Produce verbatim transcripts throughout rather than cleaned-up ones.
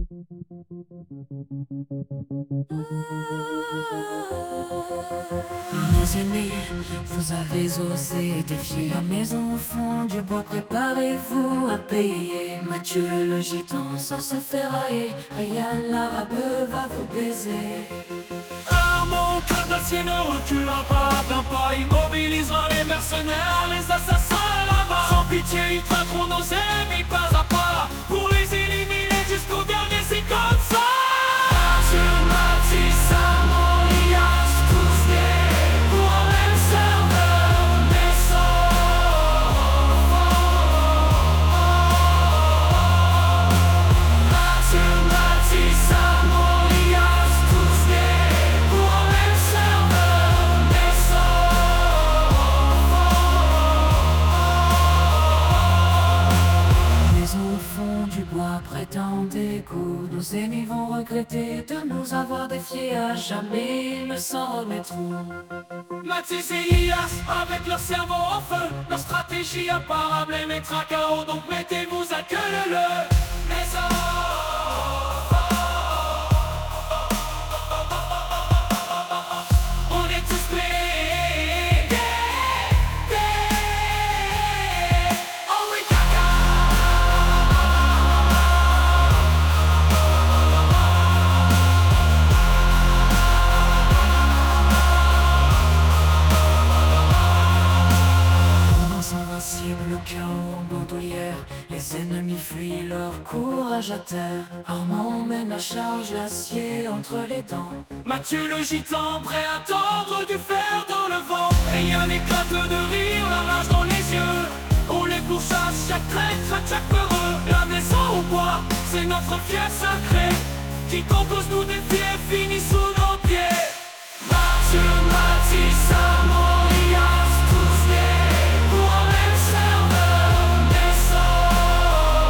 Mes aînés, vous avez osé défier la maison au fond du bois. Préparez-vous à payer. Mathieu le gitan sans se ferrailler. Ryan l'arabe va vous baiser. Armand, cœur d'acier ne reculera pas d'un pas. Immobilisera les mercenaires, les assassins là-bas. Sans pitié, ils traqueront nos ennemis pas à pas. Pour les éliminer jusqu'au dernier, c'est comme ça. Mathieu, Mathis, Armand, Elias, tous liés pour un même serveur naissant. Mathieu, Mathis, Armand, Elias, tous liés pour un même serveur naissant. Maison au fond du bois, prête en dégoût. Nos ennemis vont regretter de nous avoir défiés. À jamais ils ne s'en remettront. Mathis et Elias, avec leur cerveau en feu, leur stratégie imparable les mettra à K O. Donc mettez-vous à queue le le maison. On est tous prêts. Yeah, yeah. Oh oui, caca. Invincible, le chaos en bandoulière. Les ennemis fuient, leur courage à terre. Armand mène la charge, l'acier entre les dents. Mathieu le gitan, prêt à tordre du fer dans le vent. Rien n'éclate de rire, la rage dans les yeux. On les pourchasse, chaque traître, chaque peureux. La maison au bois, c'est notre fief sacré. Qui compose nous défier, finit sous nos pieds. Mathieu, Mathis, Armand, Elias, tous liés pour un même serveur naissant.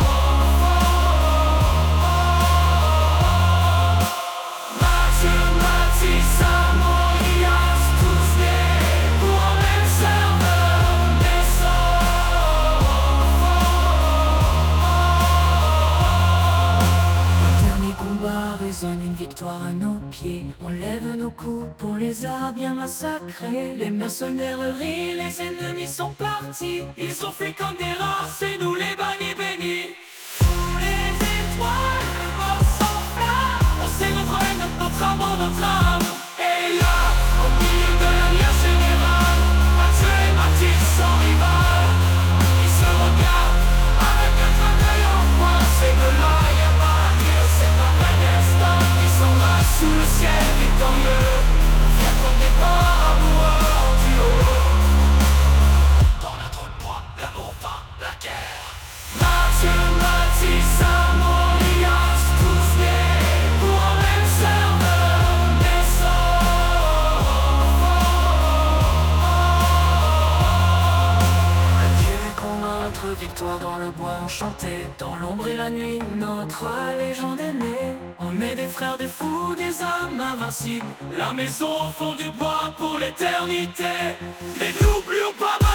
Mathieu, Mathis, Armand, Elias, tous liés pour un même serveur naissant. Dernier combat résonne une victoire à nos pieds. On lève nos coups pour les arts bien massacrés. Les mercenaires rient, les ennemis sont partis. Ils ont fait comme des rats, c'est nous les bannis bénis. Sous les étoiles, le corps s'enflamme. On sait notre haine, notre amour, notre âme. Et là, au milieu de la lumière générale, Mathieu et Mathis sans rival. Ils se regardent avec un train d'œil en coin. C'est de là, y'a pas à dire, c'est un vrai destin. Ils sont là sous le ciel, et tant mieux. Fiers comme des pas amoureux en duo. Dans notre bois, l'amour pas la guerre. Mathieu, Mathis, Armand, Elias, tous liés pour un même serveur naissant. Adieu et combattre, victoire dans le bois enchanté. Dans l'ombre et la nuit, notre légende est née. On est des frères, des fous, des âmes invincibles. La maison au fond du bois pour l'éternité. Et n'oublions pas